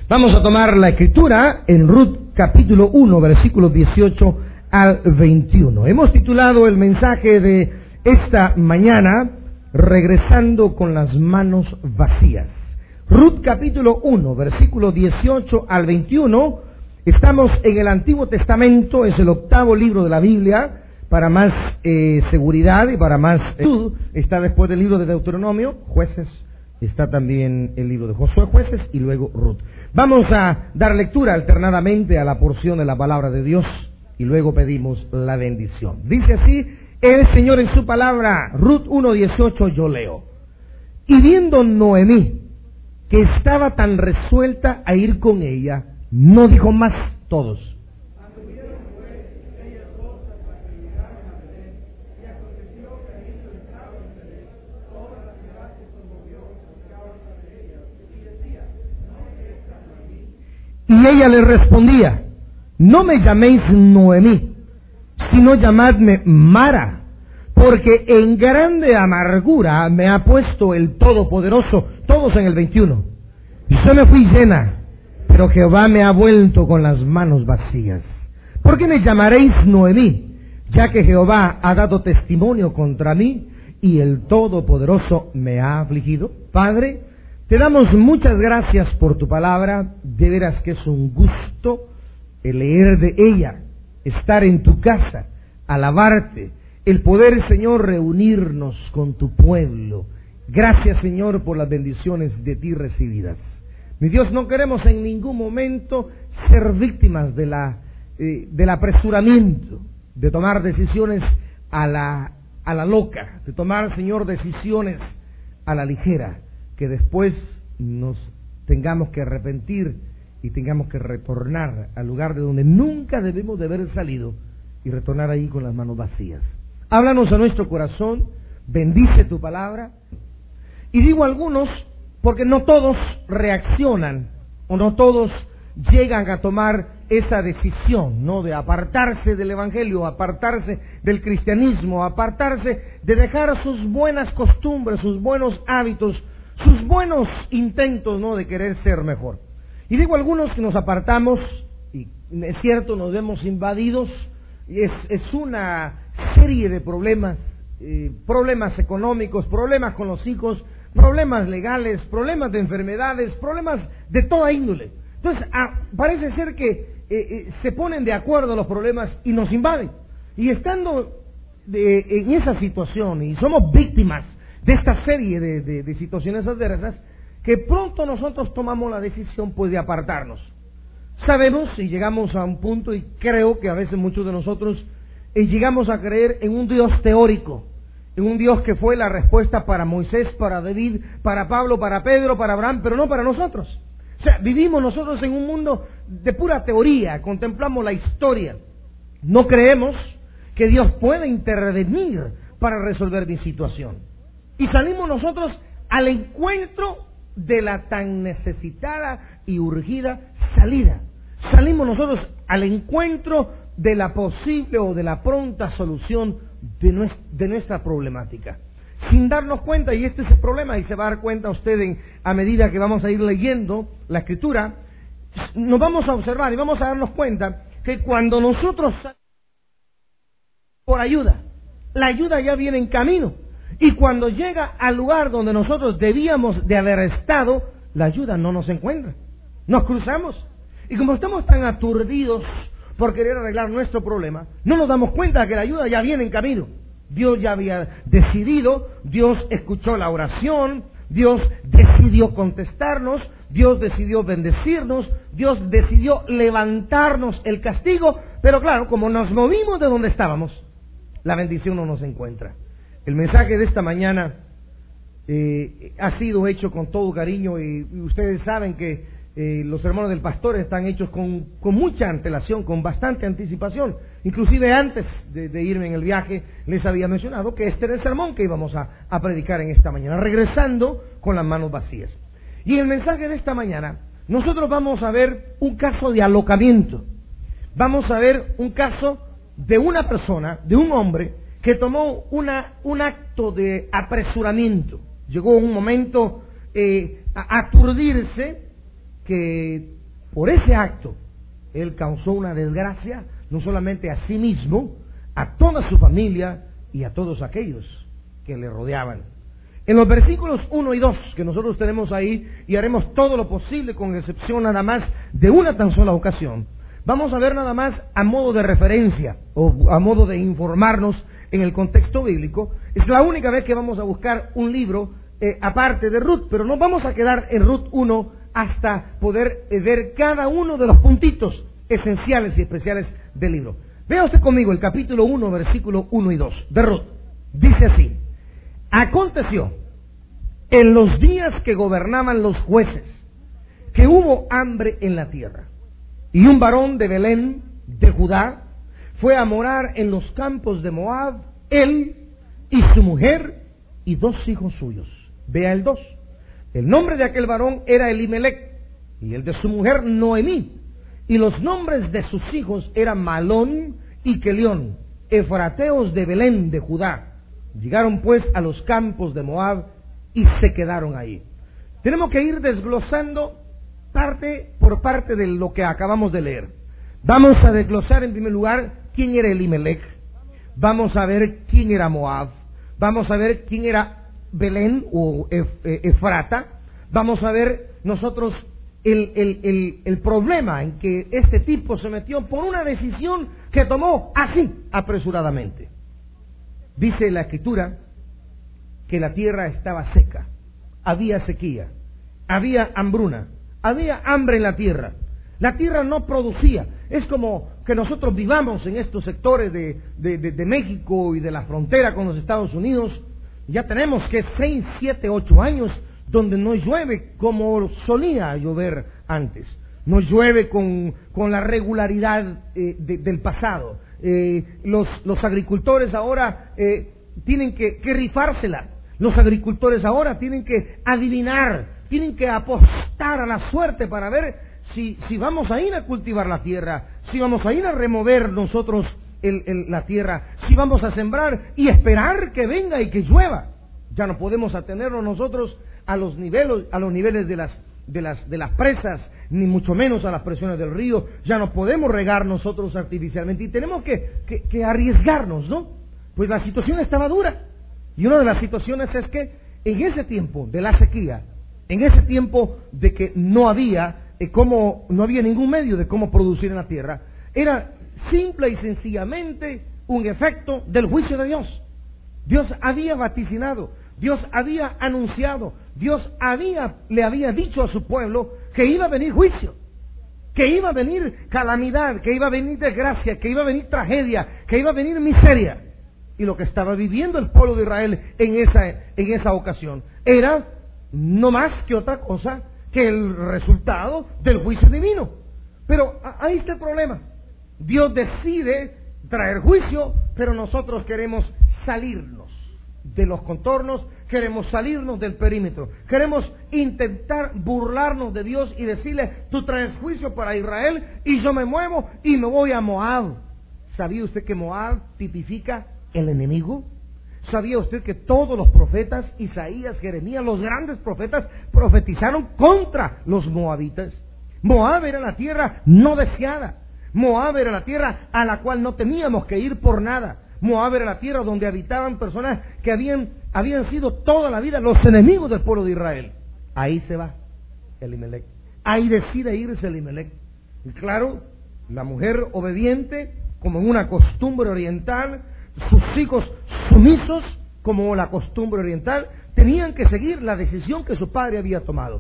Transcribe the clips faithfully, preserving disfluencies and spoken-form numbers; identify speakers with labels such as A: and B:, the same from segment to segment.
A: Vamos a tomar la escritura en Ruth capítulo uno, versículos dieciocho al veintiuno. Hemos titulado el mensaje de esta mañana, regresando con las manos vacías. Ruth capítulo uno, versículos dieciocho al veintiuno. Estamos en el Antiguo Testamento, es el octavo libro de la Biblia. Para más eh, seguridad y para más eh, está después del libro de Deuteronomio, Jueces, está también el libro de Josué, Jueces, y luego Ruth. Vamos a dar lectura alternadamente a la porción de la palabra de Dios y luego pedimos la bendición. Dice así el Señor en su palabra, Ruth uno dieciocho, yo leo. Y viendo Noemí que estaba tan resuelta a ir con ella, no dijo más todos. Y ella le respondía, no me llaméis Noemí, sino llamadme Mara, porque en grande amargura me ha puesto el Todopoderoso. Todos en el veintiuno. Y yo me fui llena, pero Jehová me ha vuelto con las manos vacías. ¿Por qué me llamaréis Noemí? Ya que Jehová ha dado testimonio contra mí y el Todopoderoso me ha afligido. Padre, te damos muchas gracias por tu palabra. De veras que es un gusto el leer de ella, estar en tu casa, alabarte, el poder, Señor, reunirnos con tu pueblo. Gracias, Señor, por las bendiciones de ti recibidas. Mi Dios, no queremos en ningún momento ser víctimas de la, eh, del apresuramiento, de tomar decisiones a la, a la loca, de tomar, Señor, decisiones a la ligera, que después nos tengamos que arrepentir y tengamos que retornar al lugar de donde nunca debemos de haber salido y retornar ahí con las manos vacías. Háblanos a nuestro corazón, bendice tu palabra. Y digo algunos porque no todos reaccionan o no todos llegan a tomar esa decisión, ¿no? De apartarse del evangelio, apartarse del cristianismo, apartarse de dejar sus buenas costumbres, sus buenos hábitos, sus buenos intentos, ¿no?, de querer ser mejor. Y digo algunos que nos apartamos, y es cierto, nos vemos invadidos, y es, es una serie de problemas, eh, problemas económicos, problemas con los hijos, problemas legales, problemas de enfermedades, problemas de toda índole. Entonces, ah, parece ser que eh, eh, se ponen de acuerdo los problemas y nos invaden. Y estando de, en esa situación, y somos víctimas de esta serie de, de, de situaciones adversas, que pronto nosotros tomamos la decisión pues de apartarnos. Sabemos y llegamos a un punto, y creo que a veces muchos de nosotros eh, llegamos a creer en un Dios teórico, en un Dios que fue la respuesta para Moisés, para David, para Pablo, para Pedro, para Abraham, pero no para nosotros. O sea, vivimos nosotros en un mundo de pura teoría, contemplamos la historia, no creemos que Dios pueda intervenir para resolver mi situación. Y salimos nosotros al encuentro de la tan necesitada y urgida salida. Salimos nosotros al encuentro de la posible o de la pronta solución de nuestra, de nuestra problemática. Sin darnos cuenta, y este es el problema, y se va a dar cuenta usted en, a medida que vamos a ir leyendo la Escritura, nos vamos a observar y vamos a darnos cuenta que cuando nosotros salimos por ayuda, la ayuda ya viene en camino. Y cuando llega al lugar donde nosotros debíamos de haber estado, la ayuda no nos encuentra. Nos cruzamos. Y como estamos tan aturdidos por querer arreglar nuestro problema, no nos damos cuenta de que la ayuda ya viene en camino. Dios ya había decidido, Dios escuchó la oración, Dios decidió contestarnos, Dios decidió bendecirnos, Dios decidió levantarnos el castigo, pero claro, como nos movimos de donde estábamos, la bendición no nos encuentra. El mensaje de esta mañana eh, ha sido hecho con todo cariño, y, y ustedes saben que eh, los sermones del pastor están hechos con, con mucha antelación, con bastante anticipación. Inclusive antes de, de irme en el viaje les había mencionado que este era el sermón que íbamos a, a predicar en esta mañana, regresando con las manos vacías. Y en el mensaje de esta mañana nosotros vamos a ver un caso de alocamiento. Vamos a ver un caso de una persona, de un hombre, que tomó una, un acto de apresuramiento. Llegó un momento eh, a aturdirse, que por ese acto, él causó una desgracia, no solamente a sí mismo, a toda su familia y a todos aquellos que le rodeaban. En los versículos uno y dos que nosotros tenemos ahí, y haremos todo lo posible con excepción nada más de una tan sola ocasión, vamos a ver nada más a modo de referencia o a modo de informarnos en el contexto bíblico. Es la única vez que vamos a buscar un libro eh, aparte de Ruth, pero nos vamos a quedar en Ruth uno hasta poder eh, ver cada uno de los puntitos esenciales y especiales del libro. Vea usted conmigo el capítulo uno, versículo uno y dos de Ruth. Dice así: aconteció en los días que gobernaban los jueces que hubo hambre en la tierra, y un varón de Belén, de Judá, fue a morar en los campos de Moab, él y su mujer y dos hijos suyos. Vea el dos. El nombre de aquel varón era Elimelech, y el de su mujer Noemí, y los nombres de sus hijos eran Malón y Kelión, efrateos de Belén de Judá. Llegaron pues a los campos de Moab y se quedaron ahí. Tenemos que ir desglosando parte por parte de lo que acabamos de leer. Vamos a desglosar en primer lugar quién era Elimelech, vamos a ver quién era Moab, vamos a ver quién era Belén o Efrata, vamos a ver nosotros el, el, el, el problema en que este tipo se metió por una decisión que tomó así, apresuradamente. Dice la Escritura que la tierra estaba seca, había sequía, había hambruna, había hambre en la tierra. La tierra no producía. Es como que nosotros vivamos en estos sectores de, de, de, de México y de la frontera con los Estados Unidos. Ya tenemos que seis, siete, ocho años donde no llueve como solía llover antes. No llueve con, con la regularidad eh, de, del pasado. Eh, los, los agricultores ahora eh, tienen que, que rifársela. Los agricultores ahora tienen que adivinar, tienen que apostar a la suerte para ver si, si vamos a ir a cultivar la tierra, si vamos a ir a remover nosotros el, el, la tierra, si vamos a sembrar y esperar que venga y que llueva. Ya no podemos atenernos nosotros a los niveles, a los niveles de las, de las, de las presas, ni mucho menos a las presiones del río. Ya no podemos regar nosotros artificialmente y tenemos que, que, que arriesgarnos, ¿no? Pues la situación estaba dura. Y una de las situaciones es que en ese tiempo de la sequía, en ese tiempo de que no había eh, cómo, no había ningún medio de cómo producir en la tierra, era simple y sencillamente un efecto del juicio de Dios. Dios había vaticinado, Dios había anunciado, Dios había, le había dicho a su pueblo que iba a venir juicio, que iba a venir calamidad, que iba a venir desgracia, que iba a venir tragedia, que iba a venir miseria. Y lo que estaba viviendo el pueblo de Israel en esa, en esa ocasión era no más que otra cosa que el resultado del juicio divino. Pero ahí está el problema. Dios decide traer juicio, pero nosotros queremos salirnos de los contornos, queremos salirnos del perímetro, queremos intentar burlarnos de Dios y decirle: tú traes juicio para Israel y yo me muevo y me voy a Moab. ¿Sabía usted que Moab tipifica el enemigo? ¿Sabía usted que todos los profetas, Isaías, Jeremías, los grandes profetas, profetizaron contra los moabitas? Moab era la tierra no deseada. Moab era la tierra a la cual no teníamos que ir por nada. Moab era la tierra donde habitaban personas que habían, habían sido toda la vida los enemigos del pueblo de Israel. Ahí se va Elimelech. Ahí decide irse Elimelech. Y claro, la mujer obediente, como en una costumbre oriental, sus hijos sumisos, como la costumbre oriental, tenían que seguir la decisión que su padre había tomado.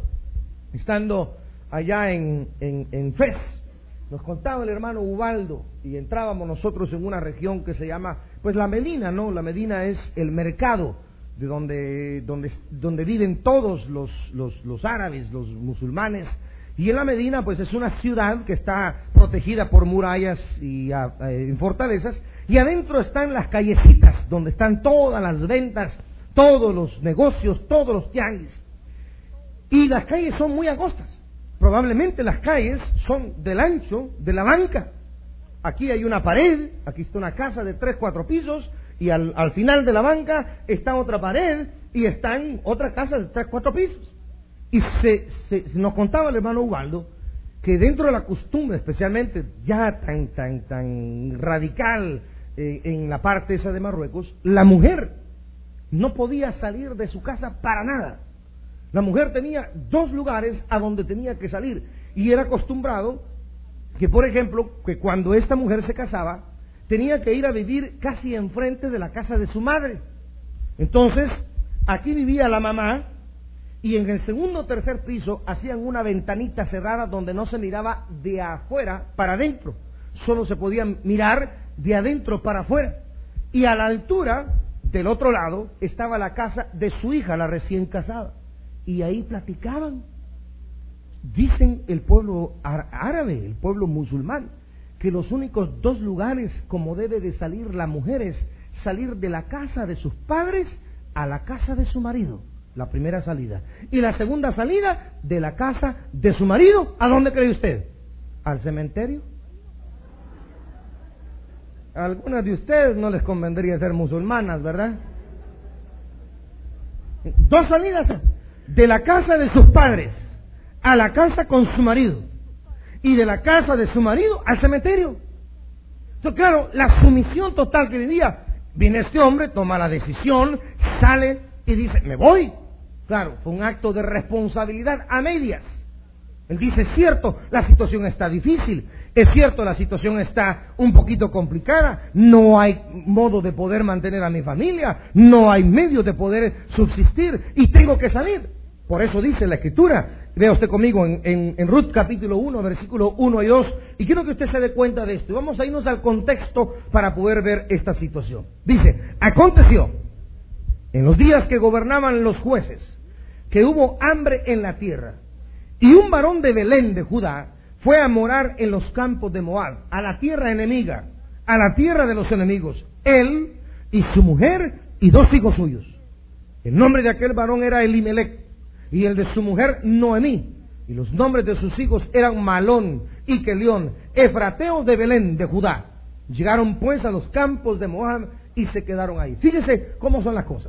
A: Estando allá en, en, en Fez, nos contaba el hermano Ubaldo, y entrábamos nosotros en una región que se llama, pues la Medina, ¿no? La Medina es el mercado de donde, donde, donde viven todos los, los, los árabes, los musulmanes. Y en la Medina, pues es una ciudad que está protegida por murallas y a, eh, fortalezas, y adentro están las callecitas, donde están todas las ventas, todos los negocios, todos los tianguis. Y las calles son muy angostas. Probablemente las calles son del ancho de la banca. Aquí hay una pared, aquí está una casa de tres, cuatro pisos, y al, al final de la banca está otra pared, y están otra casa de tres, cuatro pisos. Y se, se, se nos contaba el hermano Ubaldo que dentro de la costumbre, especialmente ya tan, tan, tan radical eh, en la parte esa de Marruecos, la mujer no podía salir de su casa para nada. La mujer tenía dos lugares a donde tenía que salir, y era acostumbrado que, por ejemplo, que cuando esta mujer se casaba, tenía que ir a vivir casi enfrente de la casa de su madre. Entonces, aquí vivía la mamá, y en el segundo o tercer piso hacían una ventanita cerrada donde no se miraba de afuera para adentro, solo se podía mirar de adentro para afuera. Y a la altura, del otro lado, estaba la casa de su hija, la recién casada, y ahí platicaban. Dicen el pueblo árabe, el pueblo musulmán, que los únicos dos lugares como debe de salir la mujer es salir de la casa de sus padres a la casa de su marido, la primera salida, y la segunda salida de la casa de su marido, ¿a dónde cree usted? ¿Al cementerio? A algunas de ustedes no les convendría ser musulmanas, ¿verdad? Dos salidas: de la casa de sus padres a la casa con su marido, y de la casa de su marido al cementerio. Entonces, claro, la sumisión total que vivía. Viene este hombre, toma la decisión, sale y dice, me voy. Claro, fue un acto de responsabilidad a medias. Él dice, es cierto, la situación está difícil, es cierto, la situación está un poquito complicada, no hay modo de poder mantener a mi familia, no hay medios de poder subsistir, y tengo que salir. Por eso dice la Escritura, vea usted conmigo en, en, en Ruth capítulo uno, versículo uno y dos, y quiero que usted se dé cuenta de esto, y vamos a irnos al contexto para poder ver esta situación. Dice, aconteció, en los días que gobernaban los jueces, que hubo hambre en la tierra, y un varón de Belén de Judá fue a morar en los campos de Moab, a la tierra enemiga, a la tierra de los enemigos, él y su mujer y dos hijos suyos. El nombre de aquel varón era Elimelec, y el de su mujer Noemí, y los nombres de sus hijos eran Malón y Kelión, efrateos de Belén de Judá. Llegaron pues a los campos de Moab y se quedaron ahí. Fíjese cómo son las cosas.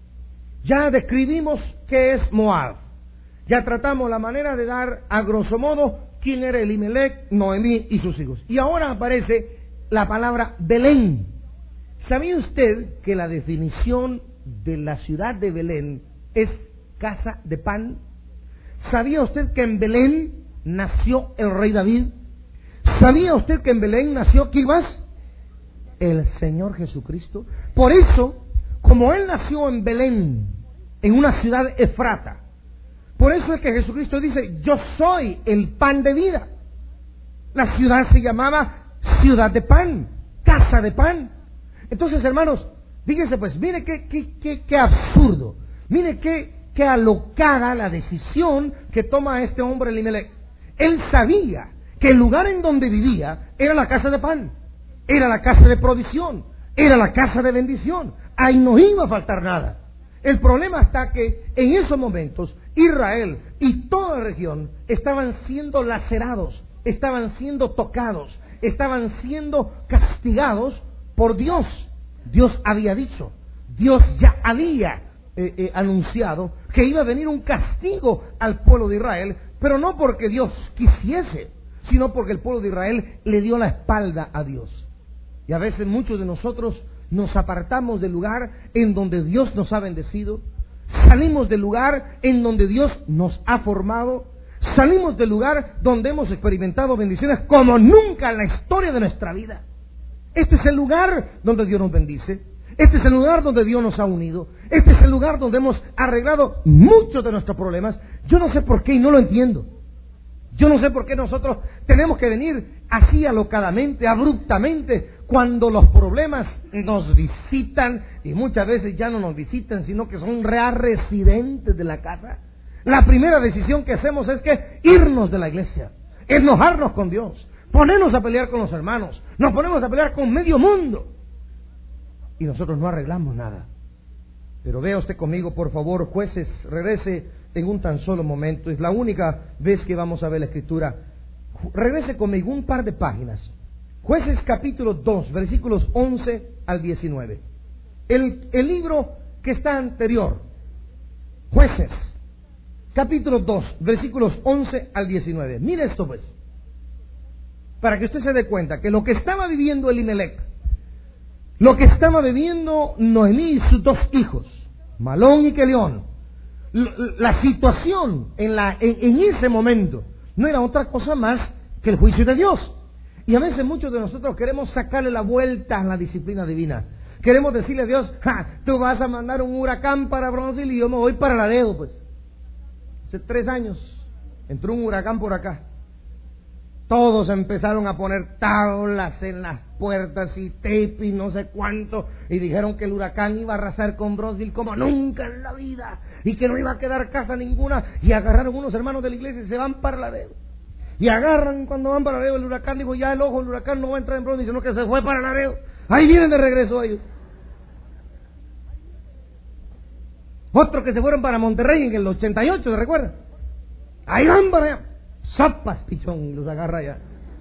A: Ya describimos qué es Moab, ya tratamos la manera de dar a grosso modo quién era Elimelec, Noemí y sus hijos, y ahora aparece la palabra Belén. ¿Sabía usted que la definición de la ciudad de Belén es casa de pan? ¿Sabía usted que en Belén nació el rey David? ¿Sabía usted que en Belén nació quién más? El Señor Jesucristo. Por eso, como Él nació en Belén, en una ciudad efrata, por eso es que Jesucristo dice, yo soy el pan de vida. La ciudad se llamaba ciudad de pan, casa de pan. Entonces, hermanos, fíjense pues, mire qué, qué, qué, qué absurdo, mire qué Qué alocada la decisión que toma este hombre Elimelec. Él sabía que el lugar en donde vivía era la casa de pan, era la casa de provisión, era la casa de bendición. Ahí no iba a faltar nada. El problema está que en esos momentos Israel y toda la región estaban siendo lacerados, estaban siendo tocados, estaban siendo castigados por Dios. Dios había dicho, Dios ya había Eh, eh, anunciado que iba a venir un castigo al pueblo de Israel, pero no porque Dios quisiese, sino porque el pueblo de Israel le dio la espalda a Dios. Y a veces muchos de nosotros nos apartamos del lugar en donde Dios nos ha bendecido, salimos del lugar en donde Dios nos ha formado, salimos del lugar donde hemos experimentado bendiciones como nunca en la historia de nuestra vida. Este es el lugar donde Dios nos bendice. Este es el lugar donde Dios nos ha unido. Este es el lugar donde hemos arreglado muchos de nuestros problemas. Yo no sé por qué y no lo entiendo. Yo no sé por qué nosotros tenemos que venir así alocadamente, abruptamente, cuando los problemas nos visitan, y muchas veces ya no nos visitan, sino que son real residentes de la casa. La primera decisión que hacemos es que irnos de la iglesia, enojarnos con Dios, ponernos a pelear con los hermanos, nos ponemos a pelear con medio mundo. Y nosotros no arreglamos nada. Pero vea usted conmigo, por favor, Jueces, regrese en un tan solo momento. Es la única vez que vamos a ver la Escritura. Regrese conmigo un par de páginas. Jueces capítulo dos, versículos once al diecinueve. El, el libro que está anterior. Jueces, capítulo dos, versículos once al diecinueve. Mire esto pues. para que usted se dé cuenta que lo que estaba viviendo Elimelec, lo que estaba viviendo Noemí y sus dos hijos, Malón y Kelión, la situación en, la, en, en ese momento no era otra cosa más que el juicio de Dios. Y a veces muchos de nosotros queremos sacarle la vuelta a la disciplina divina. Queremos decirle a Dios, ja, tú vas a mandar un huracán para Bronzeville y yo me voy para Laredo, pues. Hace tres años entró un huracán por acá. Todos empezaron a poner tablas en las puertas y tape y no sé cuánto, y dijeron que el huracán iba a arrasar con Bronzeville como nunca en la vida, y que no iba a quedar casa ninguna, y agarraron unos hermanos de la iglesia y se van para Laredo. Y agarran cuando van para Laredo el huracán, digo, ya el ojo, el huracán no va a entrar en Bronzeville, sino que se fue para Laredo. Ahí vienen de regreso ellos. Otros que se fueron para Monterrey en el ochenta y ocho, ¿se recuerdan? Ahí van para allá. Sopas, pichón, los agarra allá.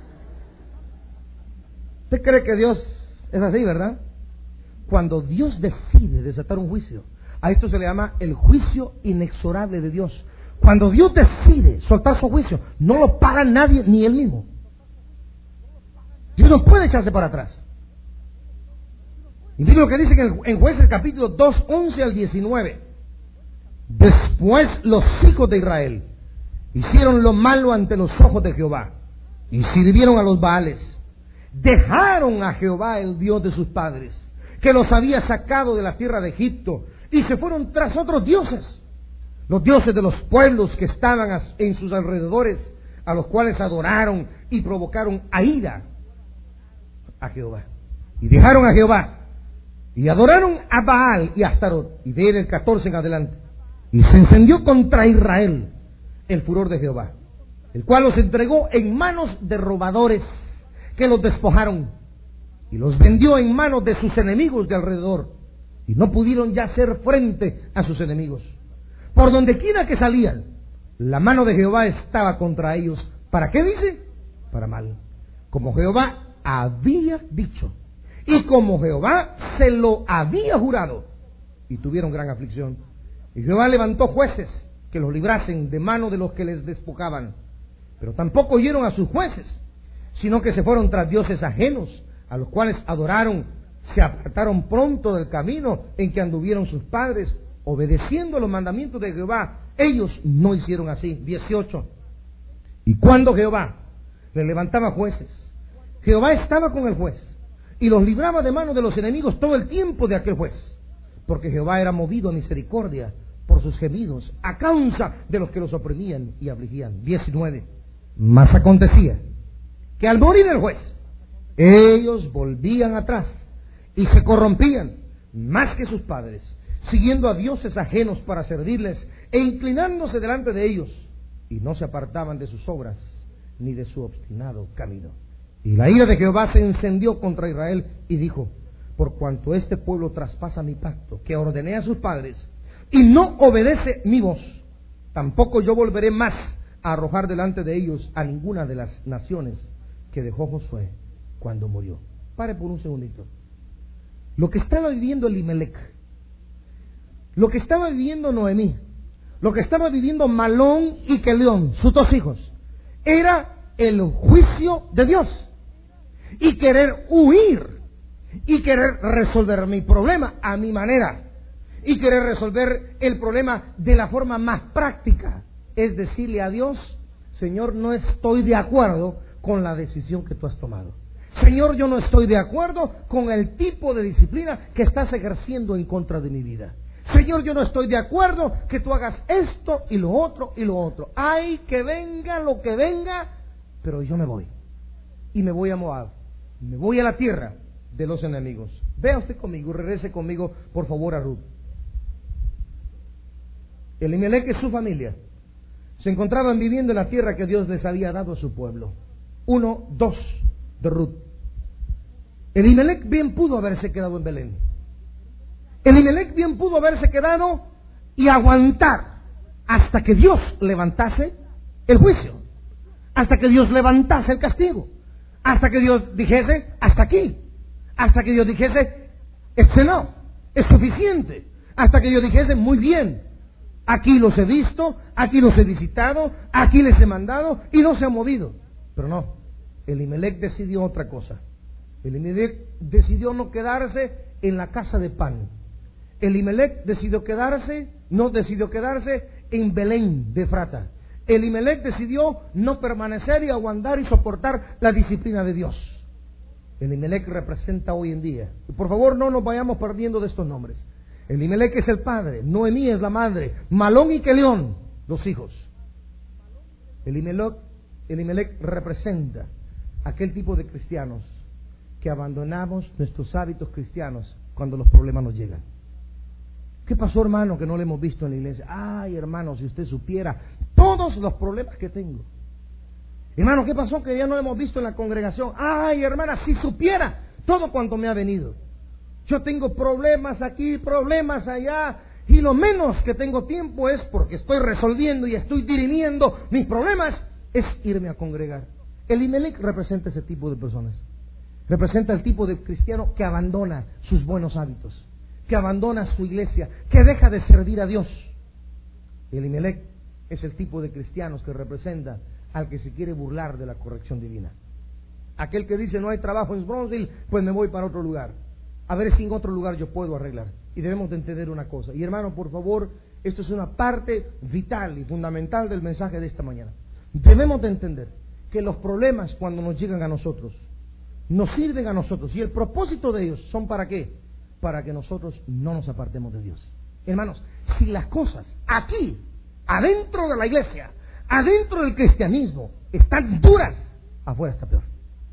A: ¿Usted cree que Dios es así, verdad? Cuando Dios decide desatar un juicio, a esto se le llama el juicio inexorable de Dios. Cuando Dios decide soltar su juicio, no lo paga nadie, ni él mismo. Dios no puede echarse para atrás. Y miren lo que dice en, en Jueces capítulo dos, once al diecinueve. Después los hijos de Israel hicieron lo malo ante los ojos de Jehová y sirvieron a los Baales. Dejaron a Jehová, el Dios de sus padres, que los había sacado de la tierra de Egipto, y se fueron tras otros dioses, los dioses de los pueblos que estaban en sus alrededores, a los cuales adoraron y provocaron a ira a Jehová. Y dejaron a Jehová y adoraron a Baal y a Astarot. Y de él el catorce en adelante. Y se encendió contra Israel el furor de Jehová, el cual los entregó en manos de robadores que los despojaron y los vendió en manos de sus enemigos de alrededor, y no pudieron ya hacer frente a sus enemigos. Por donde quiera que salían, la mano de Jehová estaba contra ellos. ¿Para qué dice? Para mal, como Jehová había dicho y como Jehová se lo había jurado, y tuvieron gran aflicción. Y Jehová levantó jueces que los librasen de mano de los que les despojaban, pero tampoco oyeron a sus jueces, sino que se fueron tras dioses ajenos, a los cuales adoraron, se apartaron pronto del camino en que anduvieron sus padres, obedeciendo los mandamientos de Jehová. Ellos no hicieron así. dieciocho. Y cuando Jehová le levantaba jueces, Jehová estaba con el juez y los libraba de mano de los enemigos todo el tiempo de aquel juez, porque Jehová era movido a misericordia por sus gemidos a causa de los que los oprimían y afligían. diecinueve. Mas acontecía que al morir el juez, ellos volvían atrás y se corrompían más que sus padres, siguiendo a dioses ajenos para servirles e inclinándose delante de ellos, y no se apartaban de sus obras ni de su obstinado camino. Y la ira de Jehová se encendió contra Israel y dijo: por cuanto este pueblo traspasa mi pacto que ordené a sus padres y no obedece mi voz, tampoco yo volveré más a arrojar delante de ellos a ninguna de las naciones que dejó Josué cuando murió. Pare por un segundito. Lo que estaba viviendo Elimelec, lo que estaba viviendo Noemí, lo que estaba viviendo Malón y Kelión, sus dos hijos, era el juicio de Dios, y querer huir y querer resolver mi problema a mi manera, y querer resolver el problema de la forma más práctica, es decirle a Dios: Señor, no estoy de acuerdo con la decisión que tú has tomado. Señor, yo no estoy de acuerdo con el tipo de disciplina que estás ejerciendo en contra de mi vida. Señor, yo no estoy de acuerdo que tú hagas esto y lo otro y lo otro. Ay, que venga lo que venga, pero yo me voy. Y me voy a Moab. Me voy a la tierra de los enemigos. Vea usted conmigo, regrese conmigo, por favor, a Ruth. Elimelec y su familia se encontraban viviendo en la tierra que Dios les había dado a su pueblo. Uno, dos de Ruth. Elimelec bien pudo haberse quedado en Belén. Elimelec bien pudo haberse quedado y aguantar hasta que Dios levantase el juicio, hasta que Dios levantase el castigo, hasta que Dios dijese: hasta aquí, hasta que Dios dijese: it's enough, es suficiente, hasta que Dios dijese: muy bien, aquí los he visto, aquí los he visitado, aquí les he mandado, y no se han movido. Pero no, Elimelec decidió otra cosa. Elimelec decidió no quedarse en la casa de pan. Elimelec decidió quedarse, no decidió quedarse en Belén de Efrata. Elimelec decidió no permanecer y aguantar y soportar la disciplina de Dios. Elimelec representa hoy en día. Y por favor, no nos vayamos perdiendo de estos nombres. Elimelec es el padre, Noemí es la madre, Malón y Kelión los hijos. Elimelec, Elimelec representa aquel tipo de cristianos que abandonamos nuestros hábitos cristianos cuando los problemas nos llegan. ¿Qué pasó, hermano, que no le hemos visto en la iglesia? Ay, hermano, si usted supiera todos los problemas que tengo. Hermano, ¿qué pasó que ya no le hemos visto en la congregación? Ay, hermana, si supiera todo cuanto me ha venido. Yo tengo problemas aquí, problemas allá, y lo menos que tengo tiempo es porque estoy resolviendo y estoy dirimiendo mis problemas, es irme a congregar. Elimelec representa ese tipo de personas. Representa el tipo de cristiano que abandona sus buenos hábitos, que abandona su iglesia, que deja de servir a Dios. Elimelec es el tipo de cristianos que representa al que se quiere burlar de la corrección divina. Aquel que dice no hay trabajo en Brownsville, pues me voy para otro lugar. A ver si en otro lugar yo puedo arreglar. Y debemos de entender una cosa. Y hermano, por favor, esto es una parte vital y fundamental del mensaje de esta mañana. Debemos de entender que los problemas cuando nos llegan a nosotros, nos sirven a nosotros. Y el propósito de ellos son ¿para qué? Para que nosotros no nos apartemos de Dios. Hermanos, si las cosas aquí, adentro de la iglesia, adentro del cristianismo, están duras, afuera está peor.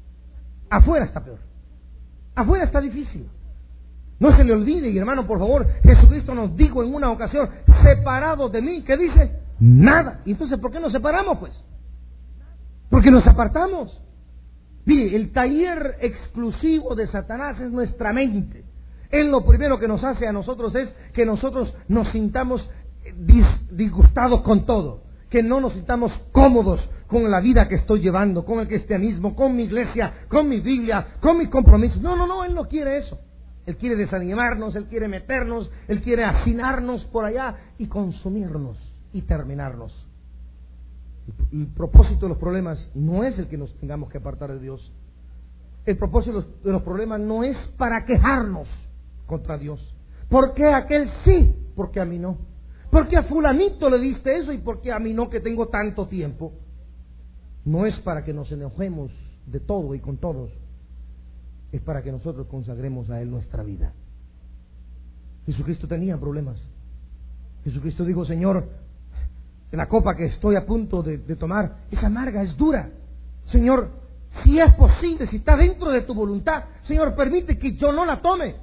A: Afuera está peor. Afuera está difícil. No se le olvide, y hermano, por favor, Jesucristo nos dijo en una ocasión, separados de mí, ¿qué dice? Nada. ¿Y entonces por qué nos separamos, pues? Porque nos apartamos. Mire, el taller exclusivo de Satanás es nuestra mente. Él lo primero que nos hace a nosotros es que nosotros nos sintamos dis- disgustados con todo, que no nos sintamos cómodos con la vida que estoy llevando, con el cristianismo, con mi iglesia, con mi Biblia, con mis compromisos. No, no, no, Él no quiere eso. Él quiere desanimarnos, Él quiere meternos, Él quiere hacinarnos por allá y consumirnos y terminarnos. El, el propósito de los problemas no es el que nos tengamos que apartar de Dios. El propósito de los, de los problemas no es para quejarnos contra Dios. ¿Por qué aquel sí? Porque a mí no. ¿Por qué a fulanito le diste eso y por qué a mí no, que tengo tanto tiempo? No es para que nos enojemos de todo y con todos. Es para que nosotros consagremos a Él nuestra vida. Jesucristo tenía problemas. Jesucristo dijo, Señor, la copa que estoy a punto de, de tomar es amarga, es dura. Señor, si es posible, si está dentro de tu voluntad, Señor, permite que yo no la tome.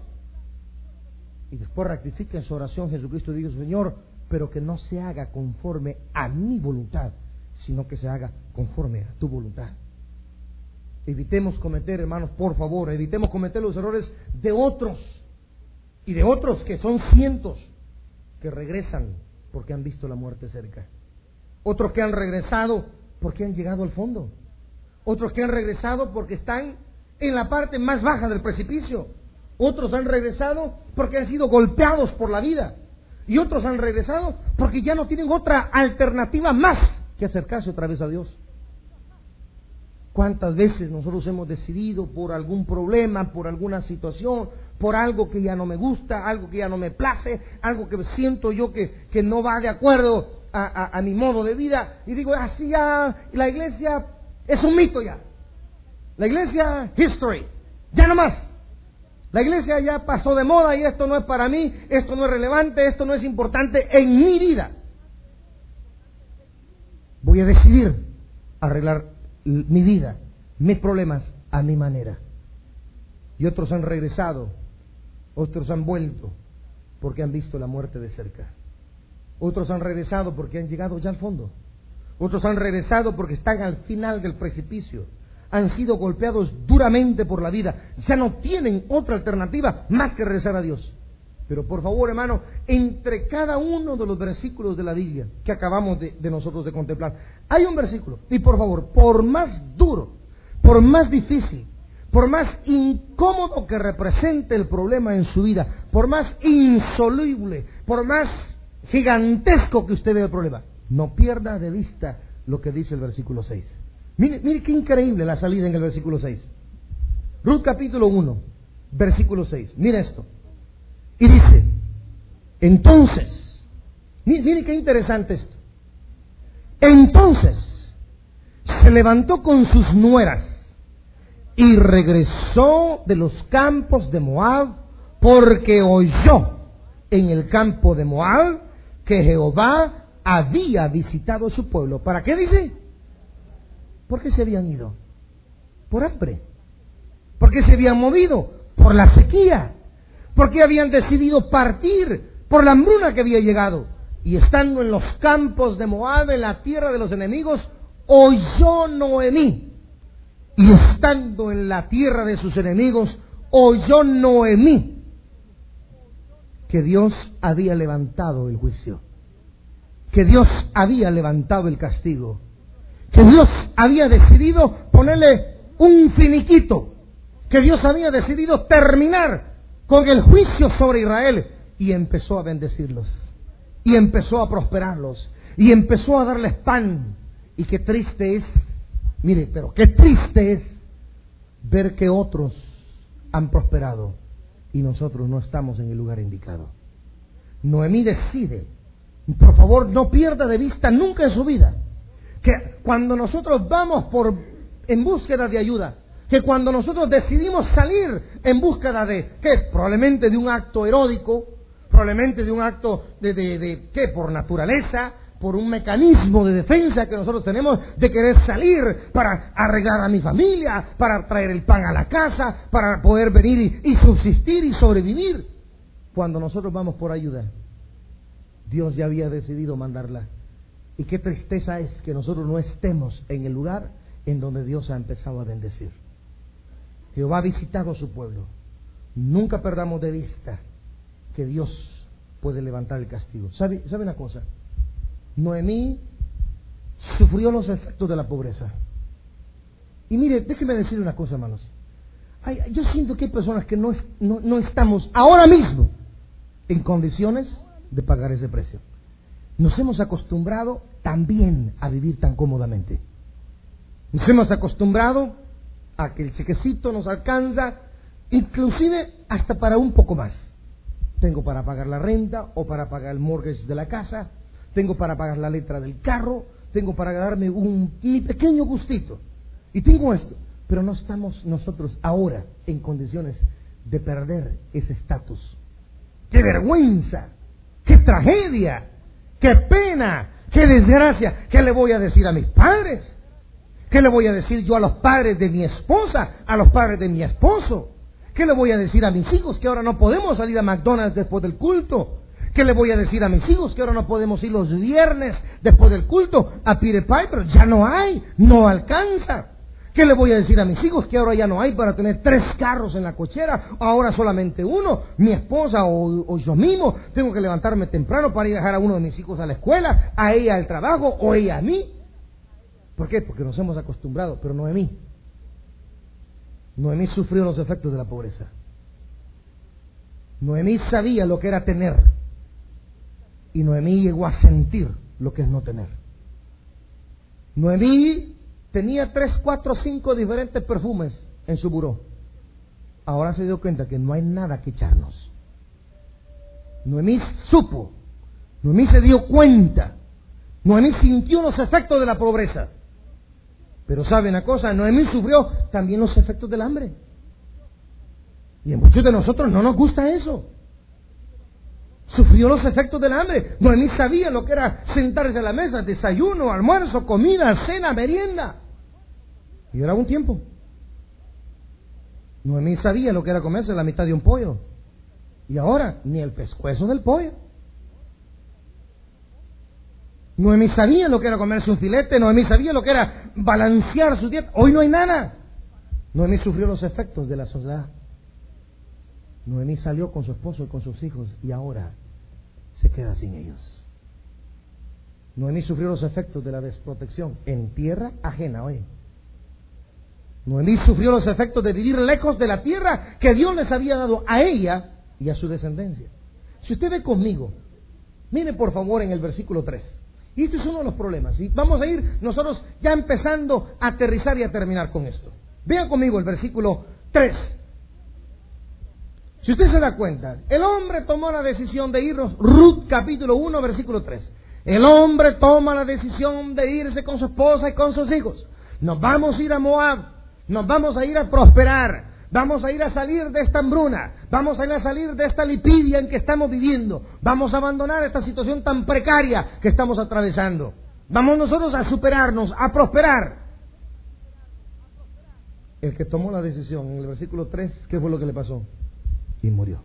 A: Y después rectifica en su oración. Jesucristo dijo, Señor, pero que no se haga conforme a mi voluntad, sino que se haga conforme a tu voluntad. Evitemos cometer, hermanos, por favor, evitemos cometer los errores de otros, y de otros que son cientos, que regresan porque han visto la muerte cerca. Otros que han regresado porque han llegado al fondo. Otros que han regresado porque están en la parte más baja del precipicio. Otros han regresado porque han sido golpeados por la vida. Y otros han regresado porque ya no tienen otra alternativa más que acercarse otra vez a Dios. ¿Cuántas veces nosotros hemos decidido por algún problema, por alguna situación, por algo que ya no me gusta, algo que ya no me place, algo que siento yo que, que no va de acuerdo a, a, a mi modo de vida, y digo, así ya, la iglesia es un mito ya. La iglesia, history, ya no más. La iglesia ya pasó de moda y esto no es para mí, esto no es relevante, esto no es importante en mi vida. Voy a decidir arreglar mi vida, mis problemas a mi manera. Y otros han regresado, otros han vuelto porque han visto la muerte de cerca. Otros han regresado porque han llegado ya al fondo. Otros han regresado porque están al final del precipicio. Han sido golpeados duramente por la vida. Ya no tienen otra alternativa más que regresar a Dios. Pero por favor, hermano, entre cada uno de los versículos de la Biblia que acabamos de, de nosotros de contemplar, hay un versículo. Y por favor, por más duro, por más difícil, por más incómodo que represente el problema en su vida, por más insoluble, por más gigantesco que usted vea el problema, no pierda de vista lo que dice el versículo seis. Mire, mire qué increíble la salida en el versículo seis. Ruth capítulo uno, versículo seis. Mire esto. Y dice, entonces, mire, mire qué interesante esto. Entonces se levantó con sus nueras y regresó de los campos de Moab, porque oyó en el campo de Moab que Jehová había visitado a su pueblo. ¿Para qué dice? ¿Por qué se habían ido? Por hambre. ¿Por qué se habían movido? Por la sequía. ¿Por qué habían decidido partir? Por la hambruna que había llegado. Y estando en los campos de Moab, en la tierra de los enemigos, oyó Noemí. Y estando en la tierra de sus enemigos, oyó Noemí que Dios había levantado el juicio, que Dios había levantado el castigo, que Dios había decidido ponerle un finiquito, que Dios había decidido terminar con el juicio sobre Israel, y empezó a bendecirlos, y empezó a prosperarlos, y empezó a darles pan. Y qué triste es, mire, pero qué triste es ver que otros han prosperado y nosotros no estamos en el lugar indicado. Noemí decide, por favor, no pierda de vista nunca en su vida, que cuando nosotros vamos por en búsqueda de ayuda, que cuando nosotros decidimos salir en búsqueda de, ¿qué? Probablemente de un acto erótico, probablemente de un acto de, de, de, ¿qué? Por naturaleza, por un mecanismo de defensa que nosotros tenemos de querer salir para arreglar a mi familia, para traer el pan a la casa, para poder venir y, y subsistir y sobrevivir. Cuando nosotros vamos por ayuda, Dios ya había decidido mandarla. Y qué tristeza es que nosotros no estemos en el lugar en donde Dios ha empezado a bendecir. Jehová ha visitado a su pueblo. Nunca perdamos de vista que Dios puede levantar el castigo. ¿Sabe, sabe una cosa? Noemí sufrió los efectos de la pobreza. Y mire, déjeme decir una cosa, hermanos. Ay, yo siento que hay personas que no, es, no, no estamos ahora mismo en condiciones de pagar ese precio. Nos hemos acostumbrado también a vivir tan cómodamente. Nos hemos acostumbrado a que el chequecito nos alcanza, inclusive hasta para un poco más. Tengo para pagar la renta o para pagar el mortgage de la casa. Tengo para pagar la letra del carro, tengo para darme un, mi pequeño gustito. Y tengo esto. Pero no estamos nosotros ahora en condiciones de perder ese estatus. ¡Qué vergüenza! ¡Qué tragedia! ¡Qué pena! ¡Qué desgracia! ¿Qué le voy a decir a mis padres? ¿Qué le voy a decir yo a los padres de mi esposa? A los padres de mi esposo. ¿Qué le voy a decir a mis hijos que ahora no podemos salir a McDonald's después del culto? ¿Qué le voy a decir a mis hijos que ahora no podemos ir los viernes después del culto a Peter Piper? Ya no hay, no alcanza. ¿Qué le voy a decir a mis hijos que ahora ya no hay para tener tres carros en la cochera? Ahora solamente uno, mi esposa o, o yo mismo. Tengo que levantarme temprano para ir a dejar a uno de mis hijos a la escuela, a ella al trabajo o ella a mí. ¿Por qué? Porque nos hemos acostumbrado. Pero Noemí, Noemí sufrió los efectos de la pobreza. Noemí sabía lo que era tener. Y Noemí llegó a sentir lo que es no tener. Noemí tenía tres, cuatro, cinco diferentes perfumes en su buró. Ahora se dio cuenta que no hay nada que echarnos. Noemí supo, Noemí se dio cuenta, Noemí sintió los efectos de la pobreza. Pero ¿sabe una cosa? Noemí sufrió también los efectos del hambre. Y a muchos de nosotros no nos gusta eso. Sufrió los efectos del hambre. Noemí sabía lo que era sentarse a la mesa, desayuno, almuerzo, comida, cena, merienda. Y era un tiempo. Noemí sabía lo que era comerse la mitad de un pollo. Y ahora ni el pescuezo del pollo. Noemí sabía lo que era comerse un filete. Noemí sabía lo que era balancear su dieta. Hoy no hay nada. Noemí sufrió los efectos de la sociedad. Noemí salió con su esposo y con sus hijos y ahora se queda sin ellos. Noemí sufrió los efectos de la desprotección en tierra ajena hoy. Noemí sufrió los efectos de vivir lejos de la tierra que Dios les había dado a ella y a su descendencia. Si usted ve conmigo, mire por favor en el versículo tres. Y este es uno de los problemas. Y vamos a ir nosotros ya empezando a aterrizar y a terminar con esto. Vean conmigo el versículo tres. Si usted se da cuenta, el hombre tomó la decisión de irnos, Ruth capítulo uno, versículo tres. El hombre toma la decisión de irse con su esposa y con sus hijos. Nos vamos a ir a Moab, nos vamos a ir a prosperar, vamos a ir a salir de esta hambruna, vamos a ir a salir de esta lipidia en que estamos viviendo, vamos a abandonar esta situación tan precaria que estamos atravesando. Vamos nosotros a superarnos, a prosperar. El que tomó la decisión, en el versículo tres, ¿qué fue lo que le pasó? Y murió.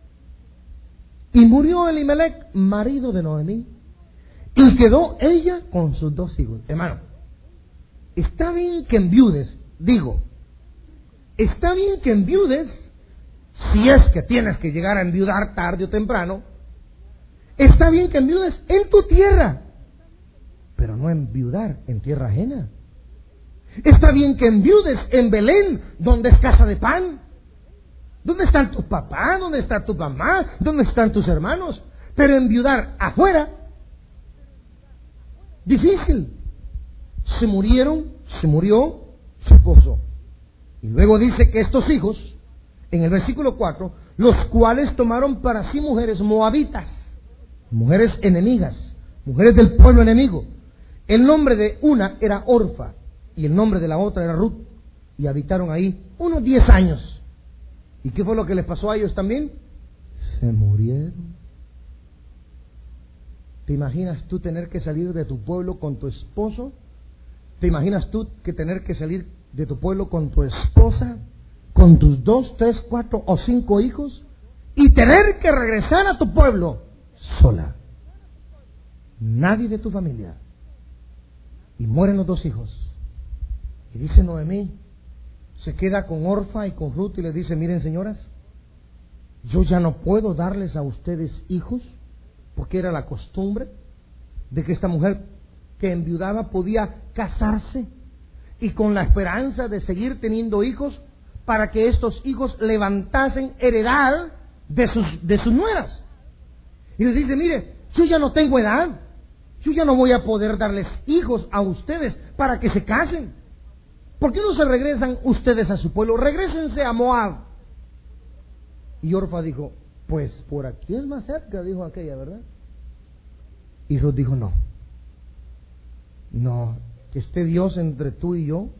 A: Y murió Elimelech, marido de Noemí, y quedó ella con sus dos hijos. Hermano, está bien que enviudes, digo, está bien que enviudes, si es que tienes que llegar a enviudar tarde o temprano. Está bien que enviudes en tu tierra, pero no enviudar en tierra ajena. Está bien que enviudes en Belén, donde es casa de pan. ¿Dónde están tus papás? ¿Dónde está tu mamá? ¿Dónde están tus hermanos? Pero enviudar afuera, difícil. Se murieron, se murió su esposo. Y luego dice que estos hijos, en el versículo cuatro, los cuales tomaron para sí mujeres moabitas, mujeres enemigas, mujeres del pueblo enemigo. El nombre de una era Orfa y el nombre de la otra era Ruth, y habitaron ahí unos diez años. ¿Y qué fue lo que les pasó a ellos también? Se murieron. ¿Te imaginas tú tener que salir de tu pueblo con tu esposo? ¿Te imaginas tú que tener que salir de tu pueblo con tu esposa, con tus dos, tres, cuatro o cinco hijos, y tener que regresar a tu pueblo sola? Nadie de tu familia. Y mueren los dos hijos. Y dice Noemí, se queda con Orfa y con Ruth y les dice: miren, señoras, yo ya no puedo darles a ustedes hijos, porque era la costumbre de que esta mujer que enviudaba podía casarse y con la esperanza de seguir teniendo hijos para que estos hijos levantasen heredad de sus, de sus nueras. Y les dice: mire, yo ya no tengo edad, yo ya no voy a poder darles hijos a ustedes para que se casen. ¿Por qué no se regresan ustedes a su pueblo? Regrésense a Moab. Y Orfa dijo: pues por aquí es más cerca, dijo aquella, ¿verdad? Y Ruth dijo: no, no, que esté Dios entre tú y yo.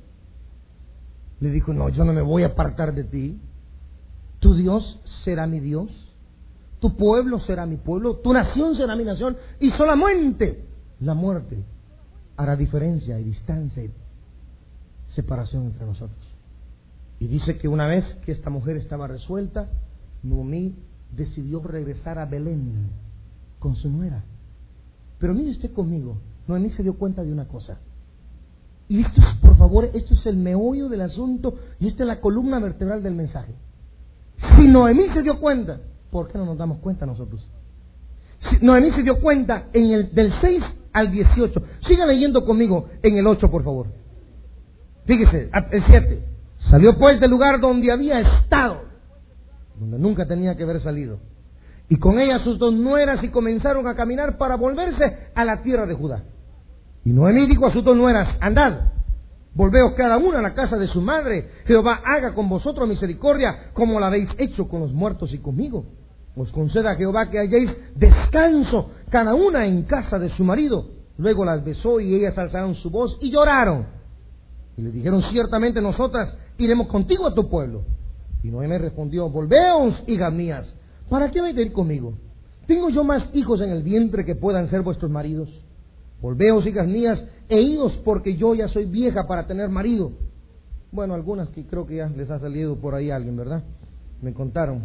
A: Le dijo: no, yo no me voy a apartar de ti. Tu Dios será mi Dios, tu pueblo será mi pueblo, tu nación será mi nación, y solamente la muerte hará diferencia y distancia y separación entre nosotros. Y dice que una vez que esta mujer estaba resuelta, Noemí decidió regresar a Belén con su nuera. Pero mire usted conmigo, Noemí se dio cuenta de una cosa. Y esto es, por favor, esto es el meollo del asunto, y esta es la columna vertebral del mensaje. Si Noemí se dio cuenta, ¿por qué no nos damos cuenta nosotros? Si Noemí se dio cuenta en el del seis al dieciocho. Sigan leyendo conmigo en el ocho, por favor. Fíjese, el siete. Salió pues del lugar donde había estado, donde nunca tenía que haber salido, y con ella sus dos nueras, y comenzaron a caminar para volverse a la tierra de Judá. Y Noemí dijo a sus dos nueras: andad, volveos cada una a la casa de su madre. Jehová haga con vosotros misericordia, como la habéis hecho con los muertos y conmigo. Os conceda Jehová que halléis descanso, cada una en casa de su marido. Luego las besó, y ellas alzaron su voz y lloraron. Y le dijeron: ciertamente nosotras iremos contigo a tu pueblo. Y Noemí respondió: volveos, hijas mías, ¿para qué vais a ir conmigo? ¿Tengo yo más hijos en el vientre que puedan ser vuestros maridos? Volveos, hijas mías, e idos, porque yo ya soy vieja para tener marido. Bueno, algunas que creo que ya les ha salido por ahí a alguien, ¿verdad? Me contaron.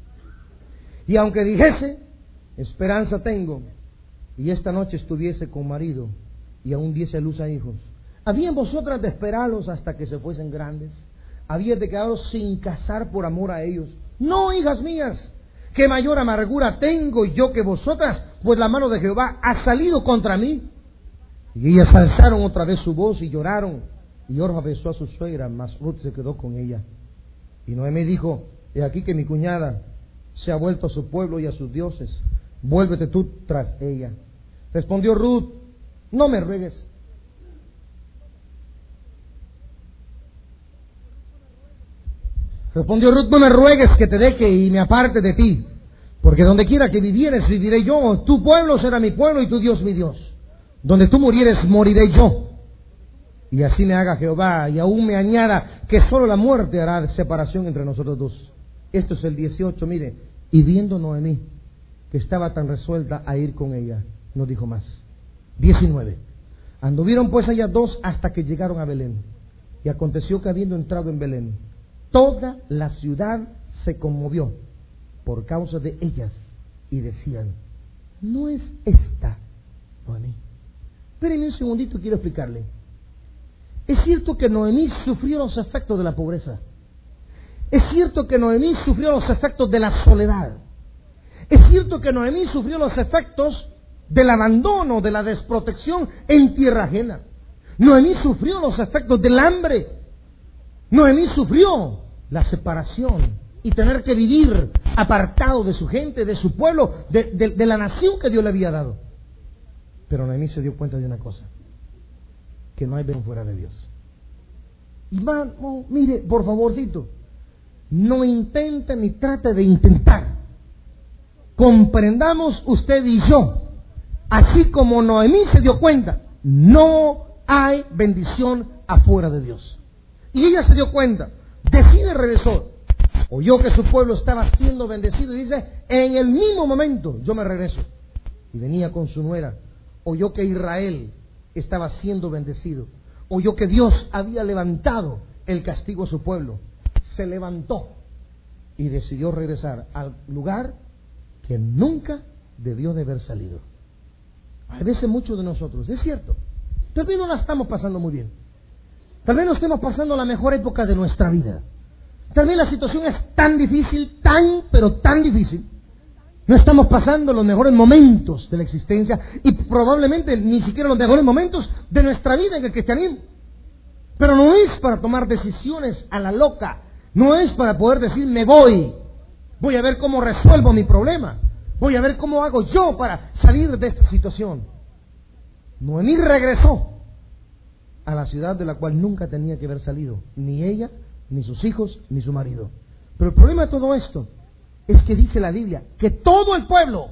A: Y aunque dijese: esperanza tengo, y esta noche estuviese con marido, y aún diese a luz a hijos, ¿habían vosotras de esperarlos hasta que se fuesen grandes? ¿Habías de quedaros sin casar por amor a ellos? No, hijas mías, que mayor amargura tengo yo que vosotras, pues la mano de Jehová ha salido contra mí. Y ellas alzaron otra vez su voz y lloraron. Y Orfa besó a su suegra, mas Ruth se quedó con ella. Y Noemí dijo: he aquí que mi cuñada se ha vuelto a su pueblo y a sus dioses, vuélvete tú tras ella. Respondió Ruth: no me ruegues. Respondió Ruth, no me ruegues que te deje y me aparte de ti, porque donde quiera que vivieres, viviré yo. Tu pueblo será mi pueblo y tu Dios mi Dios. Donde tú murieres, moriré yo. Y así me haga Jehová, y aún me añada que solo la muerte hará separación entre nosotros dos. Esto es el dieciocho, mire. Y viendo Noemí que estaba tan resuelta a ir con ella, no dijo más. diecinueve. Anduvieron pues allá dos hasta que llegaron a Belén. Y aconteció que habiendo entrado en Belén, toda la ciudad se conmovió por causa de ellas y decían, ¿no es esta Noemí? Espérenme un segundito, quiero explicarle. Es cierto que Noemí sufrió los efectos de la pobreza. Es cierto que Noemí sufrió los efectos de la soledad. Es cierto que Noemí sufrió los efectos del abandono, de la desprotección en tierra ajena. Noemí sufrió los efectos del hambre. Noemí sufrió la separación y tener que vivir apartado de su gente, de su pueblo, de, de, de la nación que Dios le había dado. Pero Noemí se dio cuenta de una cosa, que no hay bendición fuera de Dios. Hermano, mire, por favorcito, no intente ni trate de intentar. Comprendamos usted y yo, así como Noemí se dio cuenta, no hay bendición afuera de Dios. Y ella se dio cuenta, decide regresó, oyó que su pueblo estaba siendo bendecido y dice, en el mismo momento yo me regreso. Y venía con su nuera, oyó que Israel estaba siendo bendecido, oyó que Dios había levantado el castigo a su pueblo, se levantó y decidió regresar al lugar que nunca debió de haber salido. A veces muchos de nosotros, es cierto, tal vez no la estamos pasando muy bien, tal vez no estemos pasando la mejor época de nuestra vida, tal vez la situación es tan difícil, tan, pero tan difícil, no estamos pasando los mejores momentos de la existencia y probablemente ni siquiera los mejores momentos de nuestra vida en el cristianismo. Pero no es para tomar decisiones a la loca, no es para poder decir me voy, voy a ver cómo resuelvo mi problema, voy a ver cómo hago yo para salir de esta situación. Noemí regresó a la ciudad de la cual nunca tenía que haber salido, ni ella, ni sus hijos, ni su marido. Pero el problema de todo esto es que dice la Biblia que todo el pueblo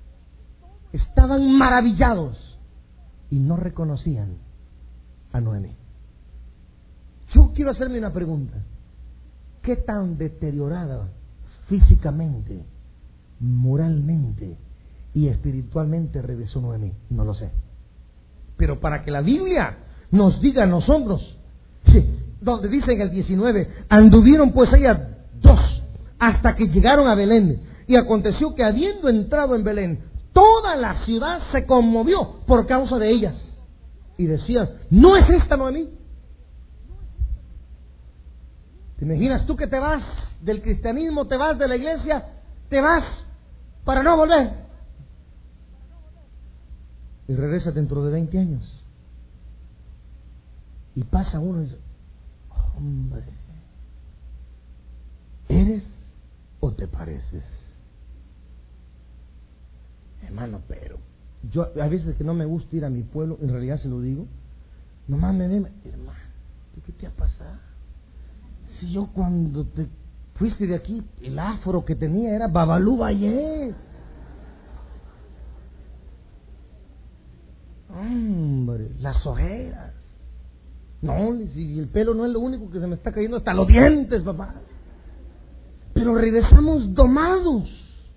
A: estaban maravillados y no reconocían a Noemí. Yo quiero hacerme una pregunta. ¿Qué tan deteriorada físicamente, moralmente y espiritualmente regresó Noemí? No lo sé. Pero para que la Biblia nos diga a nosotros, donde dice en el diecinueve, anduvieron pues ellas dos hasta que llegaron a Belén. Y aconteció que habiendo entrado en Belén, toda la ciudad se conmovió por causa de ellas. Y decían, ¿no es esta Noemí? ¿Te imaginas tú que te vas del cristianismo, te vas de la iglesia, te vas para no volver? Y regresas dentro de veinte años. Y pasa uno y dice, hombre, ¿eres o te pareces? Hermano, pero yo a veces que no me gusta ir a mi pueblo, en realidad se lo digo, nomás me ven, hermano, ¿qué te ha pasado? Si yo cuando te fuiste de aquí, el afro que tenía era Babalú Valle. Hombre, las ojeras. No, si el pelo no es lo único que se me está cayendo, hasta los dientes, papá. Pero regresamos domados.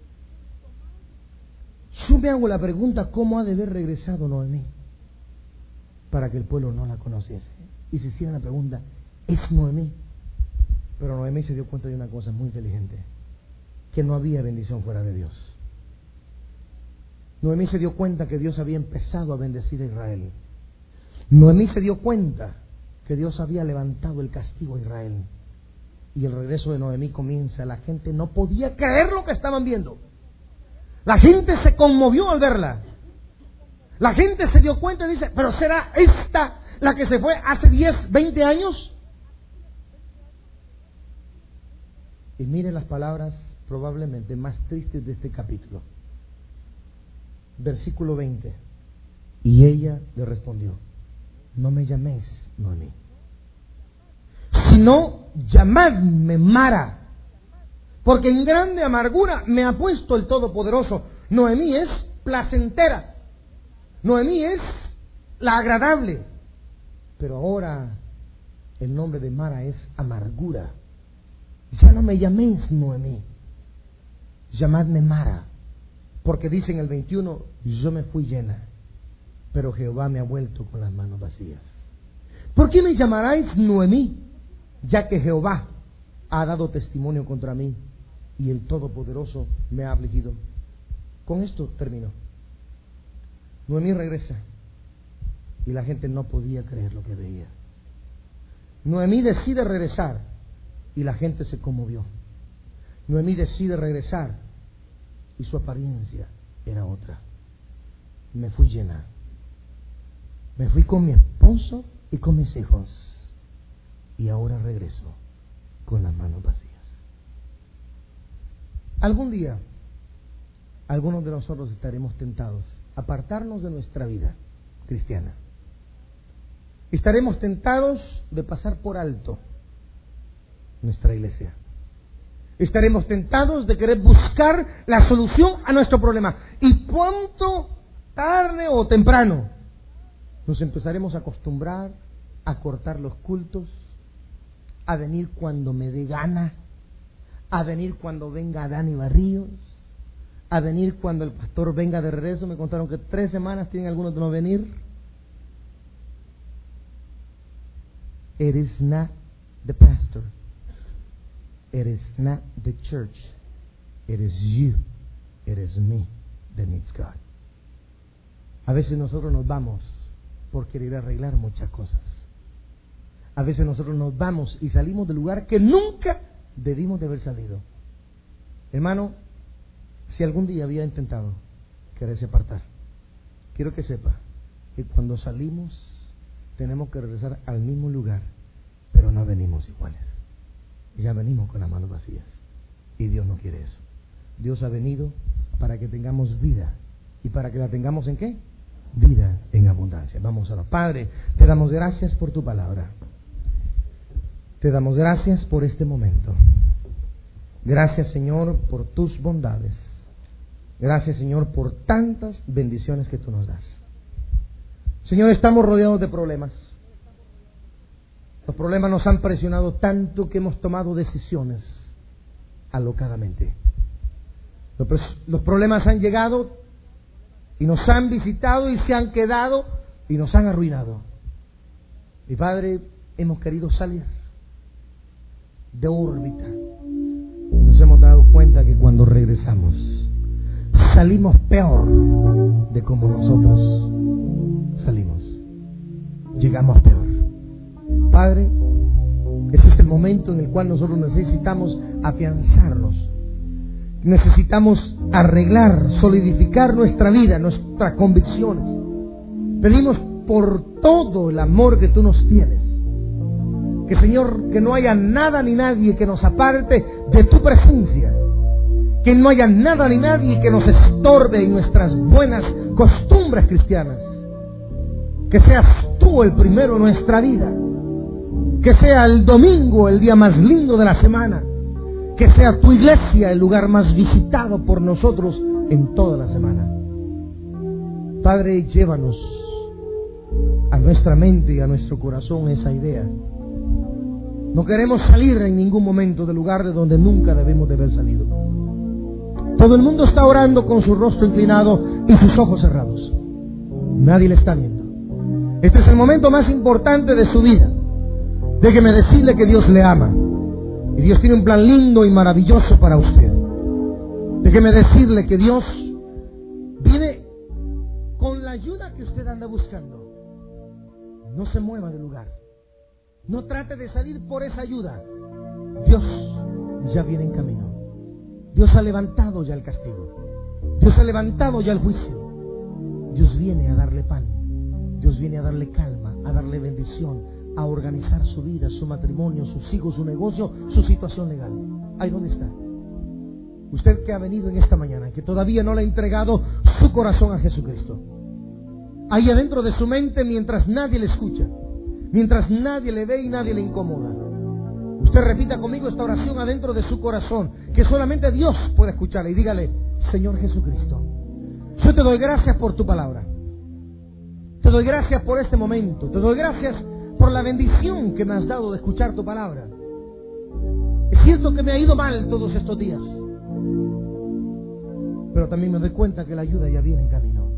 A: Yo me hago la pregunta, ¿cómo ha de haber regresado Noemí para que el pueblo no la conociese? Y se hiciera la pregunta, ¿es Noemí? Pero Noemí se dio cuenta de una cosa muy inteligente, que no había bendición fuera de Dios. Noemí se dio cuenta que Dios había empezado a bendecir a Israel. Noemí se dio cuenta que Dios había levantado el castigo a Israel. Y el regreso de Noemí comienza. La gente no podía creer lo que estaban viendo. La gente se conmovió al verla. La gente se dio cuenta y dice, ¿pero será esta la que se fue hace diez, veinte años? Y miren las palabras probablemente más tristes de este capítulo. Versículo veinte. Y ella le respondió: no me llaméis Noemí, sino llamadme Mara, porque en grande amargura me ha puesto el Todopoderoso. Noemí es placentera, Noemí es la agradable, pero ahora el nombre de Mara es amargura. Ya no me llaméis Noemí, llamadme Mara, porque dice en el veintiuno: yo me fui llena, pero Jehová me ha vuelto con las manos vacías. ¿Por qué me llamaráis Noemí? Ya que Jehová ha dado testimonio contra mí y el Todopoderoso me ha afligido. Con esto termino. Noemí regresa y la gente no podía creer lo que veía. Noemí decide regresar y la gente se conmovió. Noemí decide regresar y su apariencia era otra. Me fui llena, me fui con mi esposo y con mis hijos, y ahora regreso con las manos vacías. Algún día, algunos de nosotros estaremos tentados a apartarnos de nuestra vida cristiana. Estaremos tentados de pasar por alto nuestra iglesia. Estaremos tentados de querer buscar la solución a nuestro problema. Y pronto, tarde o temprano, nos empezaremos a acostumbrar a cortar los cultos, a venir cuando me dé gana, a venir cuando venga Dani Barríos, a venir cuando el pastor venga de regreso. Me contaron que tres semanas tienen algunos de no venir. It is not the pastor. It is not the church. It is you. It is me that needs God. A veces nosotros nos vamos por querer arreglar muchas cosas. A veces nosotros nos vamos y salimos del lugar que nunca debimos de haber salido. Hermano, si algún día había intentado quererse apartar, quiero que sepa que cuando salimos tenemos que regresar al mismo lugar, pero no venimos iguales. Ya venimos con las manos vacías. Y Dios no quiere eso. Dios ha venido para que tengamos vida. ¿Y para que la tengamos en qué? Vida en abundancia. Vamos a orar. Padre, te damos gracias por tu palabra. Te damos gracias por este momento. Gracias, Señor, por tus bondades. Gracias, Señor, por tantas bendiciones que tú nos das. Señor, estamos rodeados de problemas. Los problemas nos han presionado tanto que hemos tomado decisiones alocadamente. Los, los problemas han llegado y nos han visitado y se han quedado y nos han arruinado. Y Padre, hemos querido salir de órbita y nos hemos dado cuenta que cuando regresamos salimos peor de como nosotros salimos. Llegamos peor. Padre, ese es el momento en el cual nosotros necesitamos afianzarnos. Necesitamos arreglar, solidificar nuestra vida, nuestras convicciones. Pedimos por todo el amor que tú nos tienes, que, Señor, que no haya nada ni nadie que nos aparte de tu presencia, que no haya nada ni nadie que nos estorbe en nuestras buenas costumbres cristianas, que seas tú el primero en nuestra vida, que sea el domingo el día más lindo de la semana, que sea tu iglesia el lugar más visitado por nosotros en toda la semana. Padre, llévanos a nuestra mente y a nuestro corazón esa idea. No queremos salir en ningún momento del lugar de donde nunca debemos de haber salido. Todo el mundo está orando con su rostro inclinado y sus ojos cerrados. Nadie le está viendo. Este es el momento más importante de su vida. Déjeme decirle que Dios le ama. Y Dios tiene un plan lindo y maravilloso para usted. Déjeme decirle que Dios viene con la ayuda que usted anda buscando. No se mueva del lugar. No trate de salir por esa ayuda. Dios ya viene en camino. Dios ha levantado ya el castigo. Dios ha levantado ya el juicio. Dios viene a darle pan. Dios viene a darle calma, a darle bendición, a organizar su vida, su matrimonio, sus hijos, su negocio, su situación legal. Ahí donde está. Usted que ha venido en esta mañana, que todavía no le ha entregado su corazón a Jesucristo. ahí adentro de su mente mientras nadie le escucha, mientras nadie le ve y nadie le incomoda. Usted repita conmigo esta oración adentro de su corazón, que solamente Dios puede escucharla, y dígale: Señor Jesucristo, yo te doy gracias por tu palabra. Te doy gracias por este momento. Te doy gracias por la bendición que me has dado de escuchar tu palabra. Es cierto que me ha ido mal todos estos días, pero también me doy cuenta que la ayuda ya viene en camino.